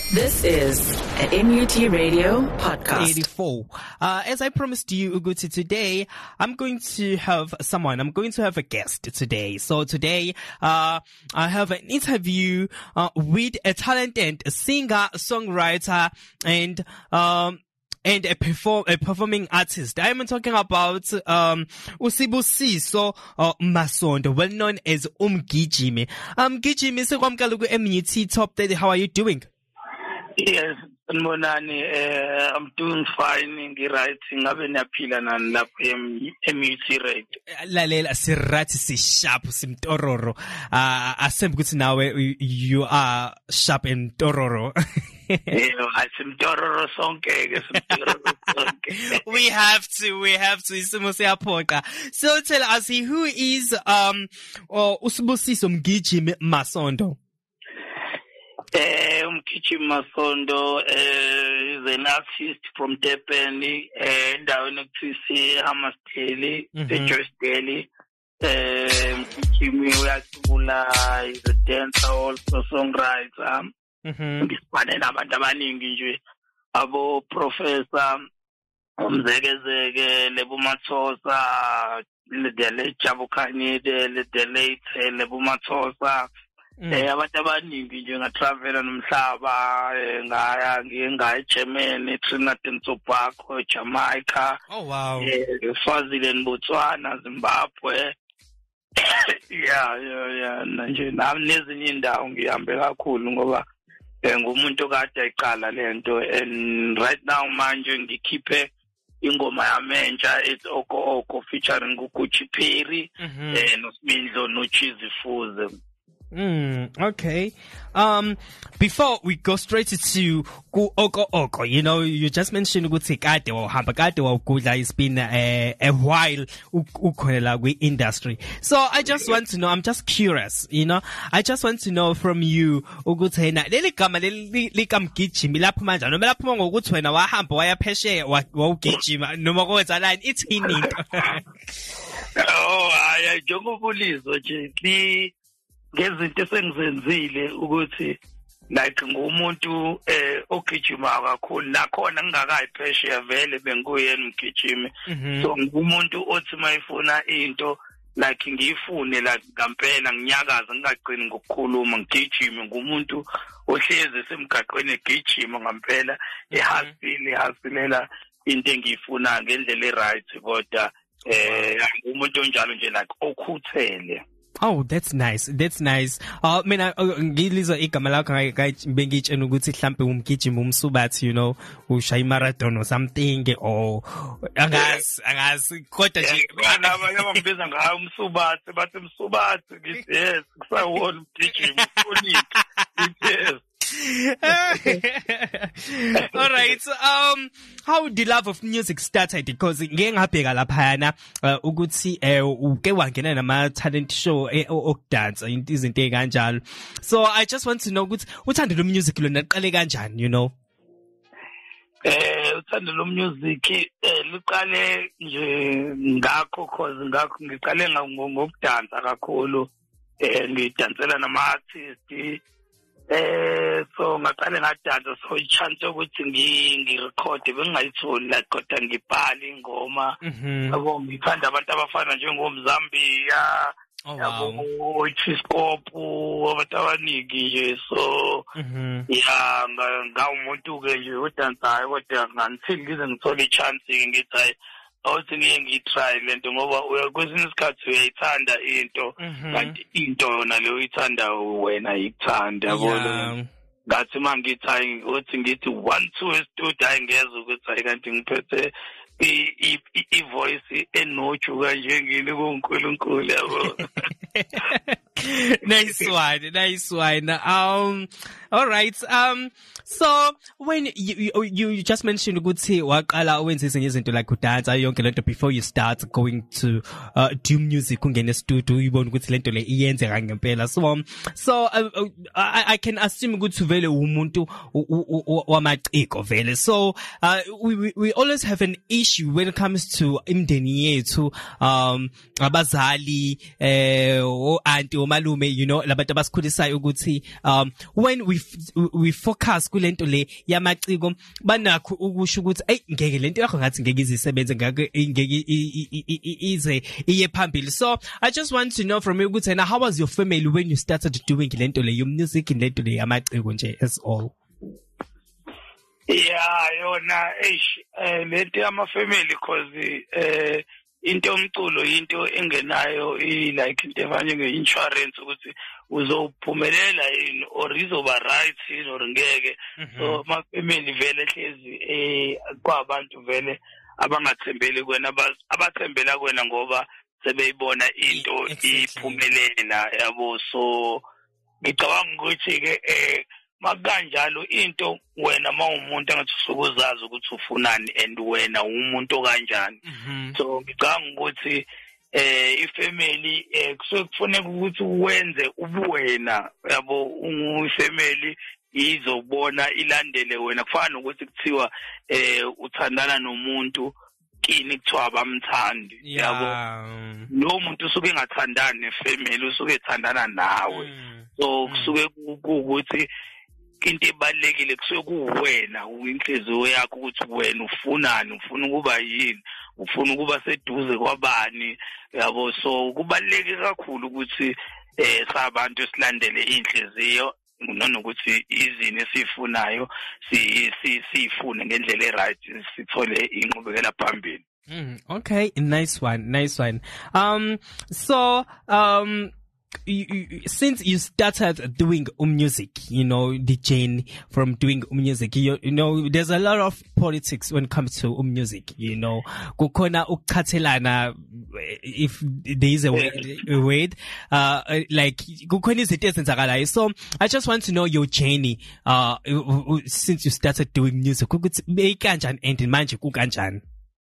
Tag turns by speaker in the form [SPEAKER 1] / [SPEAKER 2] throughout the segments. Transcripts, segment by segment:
[SPEAKER 1] This is an MUT Radio podcast.
[SPEAKER 2] 84. As I promised you, Uguti, today I'm going to have a guest today. So today, I have an interview, with a talented singer, songwriter, and a performing artist. I am talking about, Usibusiso, Masondo, well known as Gijimi. Gijimi, sekwamkela ku MUT Top 30. How are you doing?
[SPEAKER 3] Yes, Monani, I'm doing fine. Writing, ngabe niyaphila nani lapho MUT Radio.
[SPEAKER 2] Lalela sirathi si sharp simtororo. Asembe ukuthi nawe you are sharp and tororo.
[SPEAKER 3] Simtororo sonke, simtororo sonke.
[SPEAKER 2] We have to. Isimo siyaphoqa. So tell us, who is Usibusiso Mgijimi Masondo?
[SPEAKER 3] Mgijimi Masondo is an artist from Durban, endaweni ekuthiwa Hammarsdale, Joycedale. Mgijimi uyacula, is a dancer, also songwriter. Ngisibane nabantu abaningi nje, abo Professor Umzekezeke, Lebo Mathosa, le Jabu Khanide, le late Lebo Mathosa. Abantu abaningi nje ngatravela nomhlaba, ngaya Germany, Trinidad and Tobago, Jamaica.
[SPEAKER 2] Oh wow.
[SPEAKER 3] Swaziland, Botswana, Zimbabwe. Yeah. Nje nezinye indawo ngihambe kakhulu ngoba ngumuntu kade eqala lento, and right now manje ngikhiphe ingoma yamentsha, it's Oko featuring uGucci Perry noSibindlo noChizi Fuze.
[SPEAKER 2] Okay. Before we go straight to Oko, you just mentioned ukuthi kade wawugudla. It's been a while ukhona kwi industry. So I just want to know, I'm just curious, I just want to know from you ukuthi leli gama likamgijimi lapho manje noma lapho ngokuthi wena wahamba waya phesheya wawugijima noma kwenzalani ithini into?
[SPEAKER 3] Njengoba ulizwe nje ngezinto esengizenzile ukuthi like ngumuntu ogijima kakhulu, nakhona ngingakayi phesheya vele benguyena umgijimi. So ngumuntu othi mayifuna into like ngiyifune la ngampela, nginyakaza ngingaqini ngokukhuluma, ngigijime. Ngumuntu ohlezi semgaqweni egijima ngampela, ehasilela into engiyifuna ngendlela eright, kodwa ngumuntu onjalo nje like okhuthele.
[SPEAKER 2] Oh, that's nice. Mina ngilizwa igama lakho bengitshena ukuthi mhlambe umgijimi umsubathi, ushaya marathon or something, or angazi kodwa nje
[SPEAKER 3] abanye bambiza ngayo umsubathi, bathi umsubathi, ngithi yes, kusawona umgijimi ufonike. Yes.
[SPEAKER 2] All right. How the love of music started? Because ngeke ngabheka laphana ukuthi uke wangena nama talent show okudance izinto ezikanjalo. So I just want to know ukuthi uthando lo music lona liqale kanjani,
[SPEAKER 3] Uthando lo music liqale nje ngakho ngiqale ngokudansa kakhulu, ngidansela nama artists. So ngaqale ngadansa, so ichance ukuthi ngirecord bengayitholi la, kodwa ngibhale ingoma. Yabo ngithanda abantu abafana njengomzambia, yabo Chiscope, abantu abaningi nje. So ngawumuntu ke nje odansayo, kodwa until ngize ngithole ichance ngithi hayi awuthi ngiyitry lento, ngoba kwesinye isikhathi uyayithanda into kanti into yona leyo uyithanda wena ayikuthanda, yabo. Ngathi mangithi hayi uthi ngithi 1 2 studio ayingeza ukuthi hayi kanti ngiphethe i-voice enoju kanjengini kuNkulunkulu, yabo.
[SPEAKER 2] Nice one. All right. So when you just mentioned ukuthi waqala wenza izinto like udansa yonke lento before you start going to do music, ungena studio uyibona ukuthi lento le iyenzeka ngempela. So I can assume ukuthi vele umuntu wamaciko vele. So we always have an issue issue when it comes to imndeni yethu, abazali, o auntie, o malume, you know, labantu abasikhulisayo ukuthi, when we focus kulento le yamaciko, banakho ukusho ukuthi, hey, ngeke lento yakho ngathi ngeke izisebenze, ngeke ize iye phambili. So I just want to know from you, ukuthi, now how was your family when you started doing lento le music, lento le yamaciko nje as all?
[SPEAKER 3] Yeah, yona lento yama family cause into yomculo into engenayo like into efana nge-insurance ukuthi uzophumelela yini or izoba right yini or ngeke. So ma family vele hlezi kwabantu vele abangathembeli kwena abathembela kwena ngoba sebeyibona into iphumelela yabo. So ngicabanga ukuthi ke makanjalo into wena mawumuntu angathi usukuzazi ukuthi ufunani and wena umuntu kanjani. So ngicabanga ukuthi ifamily kufanele ukuthi wenze ubuwena yabo ifamily izobona ilandele wena. Kufana nokuthi kuthiwa uthandana nomuntu kini kuthiwa abamthandi yabo. Lo muntu usuke engathandani nefamily usuke ethandana nawe. So kusuke ukuthi into ebalekile kusuke kuwena inhliziyo yakho ukuthi wena ufunani, ufuna ukuba yini, ufuna ukuba seduze kwabani yabo. So kubaleke kakhulu ukuthi sabantu silandele inhliziyo nokuthi izini esifunayo sifune ngendlela eright sithole inqubekela phambili.
[SPEAKER 2] Okay, nice one. So since you started doing music, you know, the journey from doing music, you know, there's a lot of politics when it comes to music, you know. Kukhona ukukhathelana, if there is a word, like kukhona izinto ezenzakalayo. So I just want to know your journey since you started doing music. Ukuthi beyikanjani and manje kukanjani?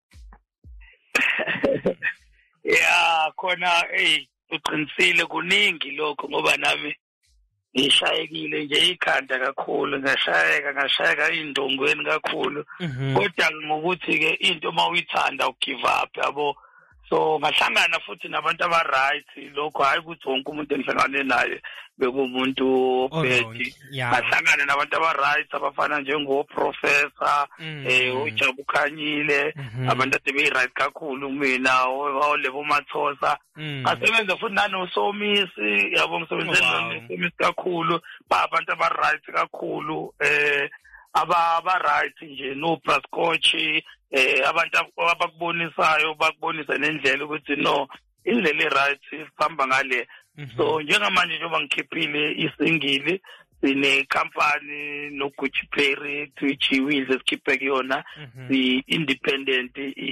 [SPEAKER 3] Yeah, khona uqinisile kuningi lokho ngoba nami ngishayekile nje ikhanda kakhulu, ngashayeka indongweni kakhulu. Kodwa ngokuthi ke into mawuyithanda ugive up yabo. So ngahlangana futhi nabantu aba-right, lokho hayi ukuthi wonke umuntu engihlangane naye bekumuntu ophethe. Ngahlangana nabantu aba-right abafana njengoprofessor uJabu Khanyile, abantu abe-right kakhulu mina, olebo Mathosa. Ngasebenza futhi nanosomisi yabo, ngisebenzele nosomisi kakhulu, abantu aba-right kakhulu, aba-right nje no Brascochi, abantu abakubonisayo bakubonisa nendlela ukuthi no indlela eright sihamba ngale. So njengamanje njengoba ngikhiphile isingili sine company no Gucci Perry Twichiwile esikhiphe kuyona the independent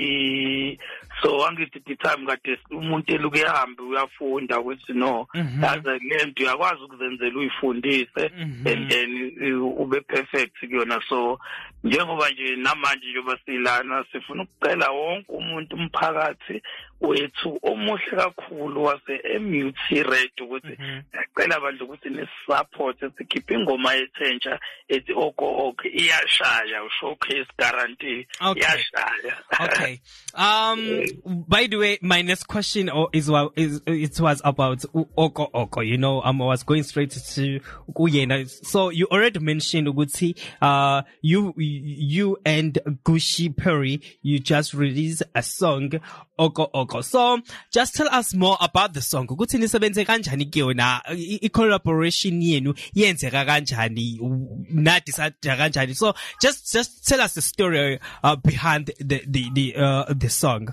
[SPEAKER 3] so angithi the time kade umuntu eluke ehamba uyafunda ukuthi no yazi lento uyakwazi ukuzenzela uyifundise and then ube perfect kuyona. So njengoba nje namanje njengoba silana sifuna ukucela wonke umuntu umphakathi wethu omuhle kakhulu wase MUT Radio ukuthi ngicela abantu ukuthi nisupport sikhiphe ingoma ethentsha ethi oko iyashaya showcase guarantee iyashaya.
[SPEAKER 2] Okay. By the way, my next question it was about oko. You know, I was going straight to Kuyena. So you already mentioned ukuthi you and Gucci Perry, you just released a song oko. So just tell us more about the song. Ukuthi nisebenze kanjani kuyona, i-collaboration yenu yenzeka kanjani, nadicide kanjani. So just tell us the story behind the song.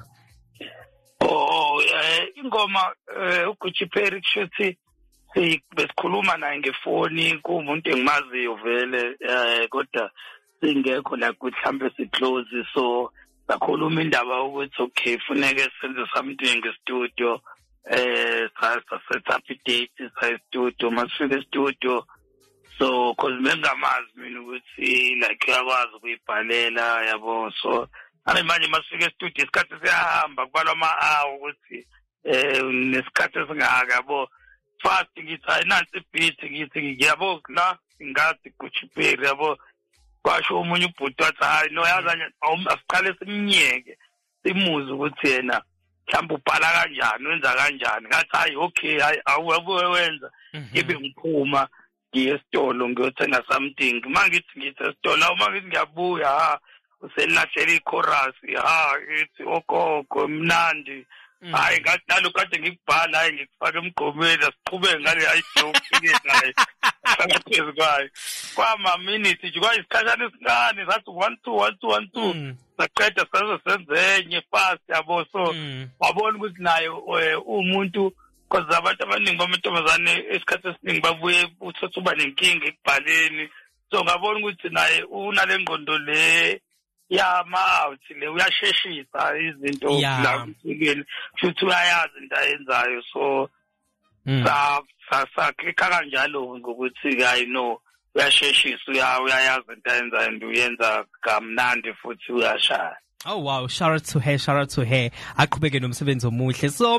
[SPEAKER 3] Ingoma uGucci Perry kushuthi besikhuluma naye ngefoni, kumuntu engimaziyo vele kodwa singekho la mhlambe siclose. So sakhuluma indaba ukuthi okay funeke senze something ngestudio, set up date studio, masifike studio. So cause ngingamazi mina ukuthi like uyakwazi ukuyibhalela yabo. So manje masifike studio isikhathi siyahamba kubalwa ama-hour ukuthi nesikhathi esingaka yabo. Fast ngithi ayinansi beat ngithi ngiyabo la ngathi Gucci Perry yabo. Kwasho umunye ubhuti wathi hayi no yazi asiqale simnyeke simuze ukuthi yena mhlawumbe ubhala kanjani wenza kanjani ngathi hayi okay awubuye wenza ibe ngiphuma ngiye esitolo ngiyothenga something mangithi ngithi esitolo mangithi ngiyabuya uselahlele ichorus ithi ogogo mnandi hayi ngathi nalo kade ngikubhala hayi ngikufaka emgqomeni asiqhubeke ngale ayijoke naye phakathi kwayo kwama minute nje kwayisikhathana esincane sathi 1 2 1 2 saqeda sazenzenye fast yabo so wabona ukuthi naye umuntu because abantu abaningi bamantombazane esikhathi esiningi babuye uthatha uba nenkinga ekubhaleni so ngabona ukuthi naye unale ngqondo le yamawuthi le uyasheshisa izinto la kusikeni futhi uyayazi into ayenzayo so saklikha kanjalo ngokuthi hayi no uyasheshisa uyayazi into ayenzayo and uyenza kamnandi futhi uyashaya.
[SPEAKER 2] Oh wow, shout out to her. Aqhubeke nomsebenzi omuhle. So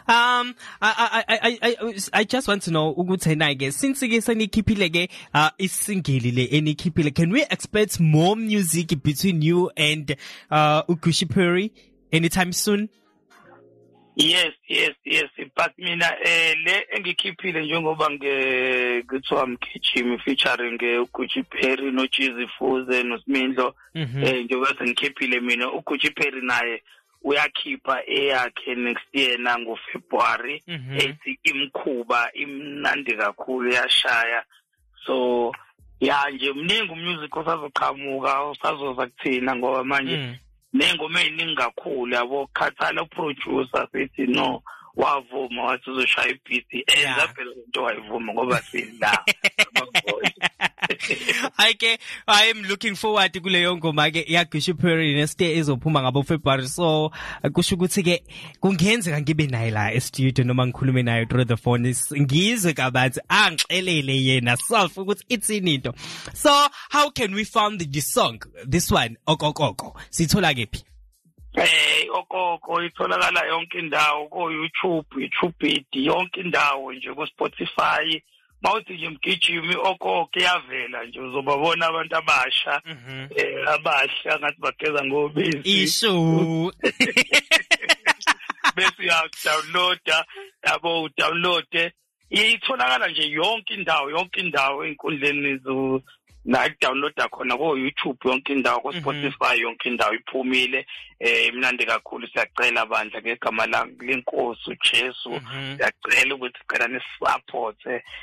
[SPEAKER 2] I just want to know ukuthi na ke since ke senikhiphile ke isingili le enikhiphile, can we expect more music between you and Gucci Perry anytime soon?
[SPEAKER 3] Yes, but mina le engikhiphile njengoba ngithiwa mgijimi featuring uGucci Perry no Chizzy Fuze no Smindlo njengoba sengikhiphile mina uGucci Perry naye uyakhipha eyakhe next year nango February ethi imkhuba imnandi kakhulu yashaya so ya nje mningi umusic osazoqhamuka usazoza kuthina ngoba manje nengoma eziningi kakhulu yabo khathala producer sethi no wavuma wathi uzoshaya ibeat enza phela into wayivuma ngoba sila
[SPEAKER 2] I am looking forward kuleyo ngoma ke ya Gucci Perry next day ezophuma ngabo February so kusho ukuthi ke kungenzeka ngibe naye la e-studio noma ngikhulume naye through the phone ngizwe kabanzi angixelele yena self ukuthi itsini into. So how can we find this song, this one okokoko sithola kephi?
[SPEAKER 3] Okoko itholakala yonke indawo ko YouTube beat yonke indawo nje ku Spotify mawuthi nje mgijimi okoko yavela nje uzobabona abantu abasha abasha ngathi bageza ngobisi
[SPEAKER 2] isho
[SPEAKER 3] bese download itholakala nje yonke indawo enkundleni na download khona ko YouTube yonke indawo ko Spotify yonke indawo iphumile imnandi kakhulu siyacela abandla ngegama lenkosi uJesu siyacela ukuthi sicela nisupport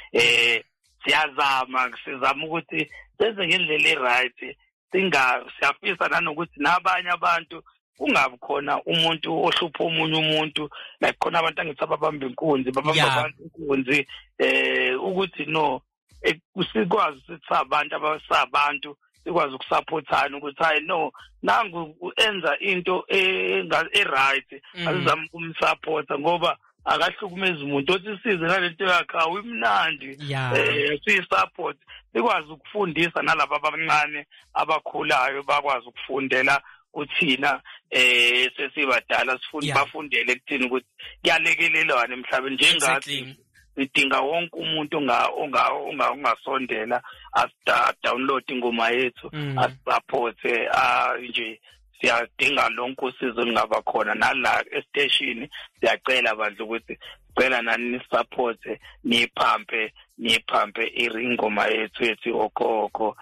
[SPEAKER 3] sizama ukuthi senze ngendlela eright siyafisa nanokuthi nabanye abantu kungabi khona umuntu ohlupha omunye umuntu like khona abantu angithi ababamba inkunzi abantu inkunzi ukuthi no usikwazi ukuthi abantu abasabantu sikwazi ukusupportana ukuthi hayi no nangu enza into right azizama ukumsupporta ngoba akahlukumeza umuntu othi size nalento yakhe awimnandi siyisupport sikwazi ukufundisa nalabo abancane abakhulayo bakwazi ukufundela kuthina sesibadala bafundele kuthina ukuthi kuyalekelelwana emhlabeni njengathi sidinga wonke umuntu ongasondela download ingoma yethu support nje siyadinga lonke usizo lingaba khona nala e-station siyacela abantu ukuthi cela nani support niphampe ingoma yethu okoko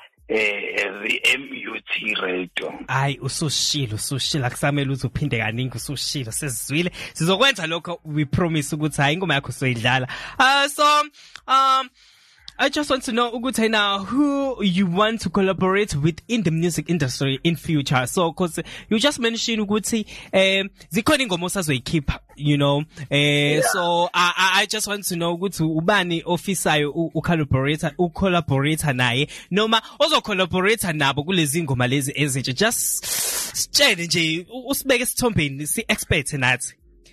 [SPEAKER 3] MUT radio.
[SPEAKER 2] Ay usushilo akusamele uzophinde kaningi usushilo sesizwile sizokwenza lokho we promise ukuthi hayi ingoma yakho soyidlala so I just want to know ukuthi now who you want to collaborate with in the music industry in future. So cause you just mentioned ukuthi zikhona ingoma osazoyikhipha you know so I just want to know ukuthi ubani ofisayo ucollaborate naye noma ozocollaborate nabo kulezi ingoma lezi ezintsha just sitshele nje usibeke esithombeni si expect nathi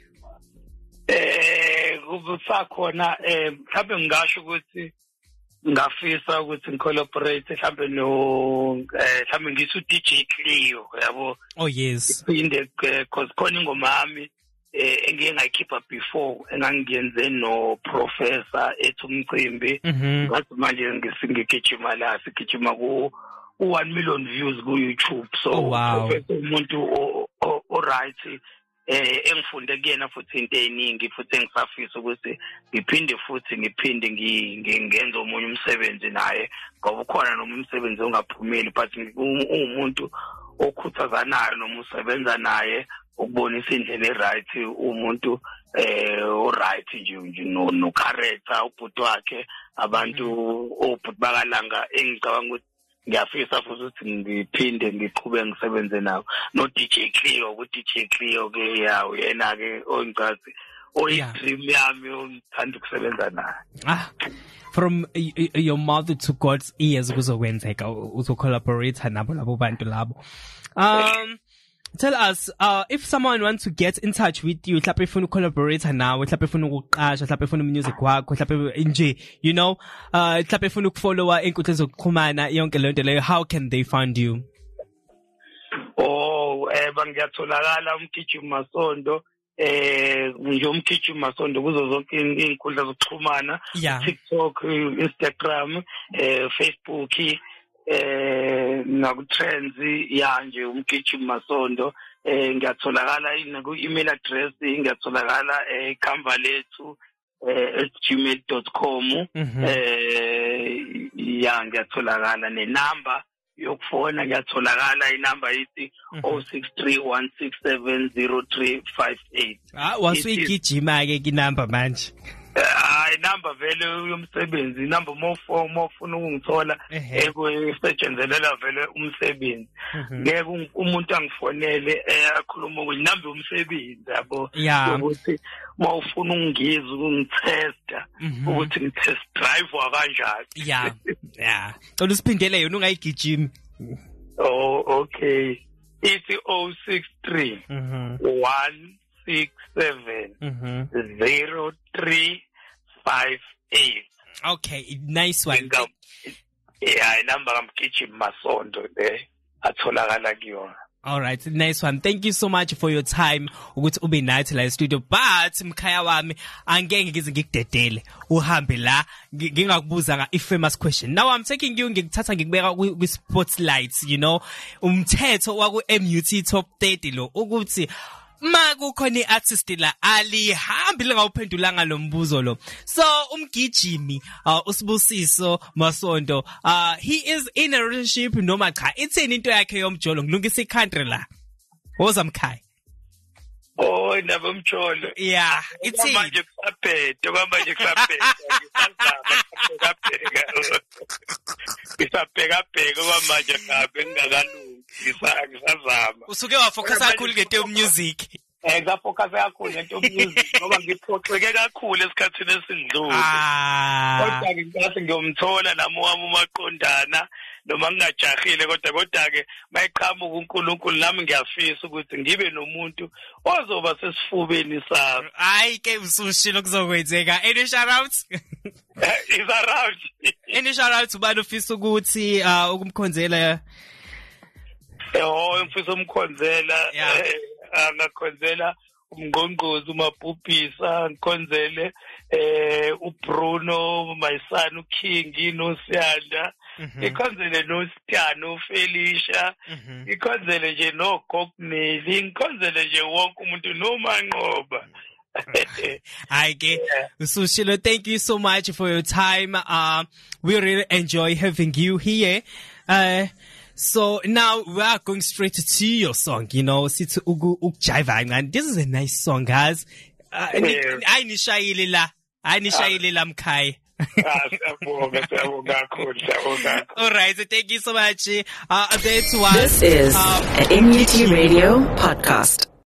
[SPEAKER 3] kusakhona mhlawumbe ngisho ukuthi ngafisa ukuthi ngicollaborate mhlawumbe mhlawumbe ngisu DJ Cleo yabo
[SPEAKER 2] oh yes
[SPEAKER 3] inde cause khona ingoma yami engike ngayikhipha before engangiyenze no professor eThumcimbi ngathi manje ngisingigijima la sigijima ku 1 million views ku YouTube so professor umuntu right engifunde kuyena futhi into eziningi futhi engisafisa ukuthi ngiphinde ngenze omunye umsebenzi naye ngoba ukhona noma umsebenzi ongaphumeli but umuntu okhuthazanayo noma usebenza naye ukubonisa indlela eright umuntu oright nje no character ubhuti wakhe abantu obhuti bakalanga engicabanga ukuthi ngiyafisa futhi ukuthi ngiphinde ngiqhubeke ngisebenze nawo no DJ Cleo ke yawo yena ke ongazi oyidream yami ongithanda ukusebenza naye.
[SPEAKER 2] From your mouth to God's ears kuzokwenzeka uzocollaborate nabo labo bantu labo. Tell us, if someone wants to get in touch with you, mhlawumbe ufuna collaborate nawe, mhlawumbe ufuna ukuqasha, mhlawumbe ufuna music wakho, mhlawumbe nje, you know, mhlawumbe ufuna ukufollowa inkundla zokuxhumana yonke lento leyo, how can they find you?
[SPEAKER 3] Bangiyatholakala umgijimi Masondo, nje umgijimi Masondo kuzo zonke inkundla zokuxhumana, TikTok, Instagram, Facebook, nakutrends yanje umgijimi Masondo ngiyatholakala ku-email address ngiyatholakala ekhamba lethu @gmail.com ngiyatholakala nenamba yokufona ngiyatholakala inamba yithi 0631670358
[SPEAKER 2] wasuyigijima ke inamba manje
[SPEAKER 3] inamba vele yomsebenzi inamba mofuna ukungithola ekusetshenzela vele umsebenzi ngeke umuntu angifonele akhuluma inamba yomsebenzi yabo ukuthi mawufuna ungizwe ungitesta ukuthi ngitest drive kanjani
[SPEAKER 2] cela usiphindele yona ungayigijimi
[SPEAKER 3] okay ithi 063 167 0358.
[SPEAKER 2] Okay, nice one.
[SPEAKER 3] Inamba kamgijimi Masondo atholakala kuyona.
[SPEAKER 2] All right, nice one. Thank you so much for your time ukuthi ube nathi la studio, but mkhaya wami angeke ngize ngikudedele uhambe la ngingakubuza nga famous question. Now I'm taking you ngikuthatha ngikubeka ku spotlights, you know, umthetho waku MUT Top 30 lo ukuthi makukhona iartist la alihambi ngawuphendulanga lo mbuzo lo. So umgijimi uSibusiso Masondo he is in a relationship noma cha ithini into yakhe yomjolo ngilungisa icountry la wozamkhaya
[SPEAKER 3] indaba yomjolo
[SPEAKER 2] ithini
[SPEAKER 3] manje kusaphethe ngisabheka kwamanje ngabe ngingakalungi ngisazama
[SPEAKER 2] usuke wafocus kakhulu ngento music
[SPEAKER 3] ngafocus kakhulu ngento music ngoba ngiphoxeke kakhulu esikhathini esidlule kodwa ngingathi ngiyomthola nami wami umaqondana noma ngingajahile kodwa ke mayiqhamuka uNkulunkulu nami ngiyafisa ukuthi ngibe nomuntu ozoba sesifubeni sami
[SPEAKER 2] hayi ke usushilo kuzokwenzeka any shout out
[SPEAKER 3] is around
[SPEAKER 2] any shout out ubani ufisa ukuthi ukumkhonzela
[SPEAKER 3] ngifisa umkhonzela angakhonzela umngqongqozi uMabhubhisa ngikhonzele uBruno my son uKing noSiyanda ngikhonzele noStano uFelicia ngikhonzele nje noGogneli ngikhonzele nje wonke umuntu noManqoba.
[SPEAKER 2] Aike Usushilo, thank you so much for your time. We really enjoy having you here. So now we are going straight to your song, you know, sithi ukujiva and this is a nice song, guys. Ayinishayile la mkhaya. All right, so thank you so much.
[SPEAKER 1] This is an MUT Radio podcast.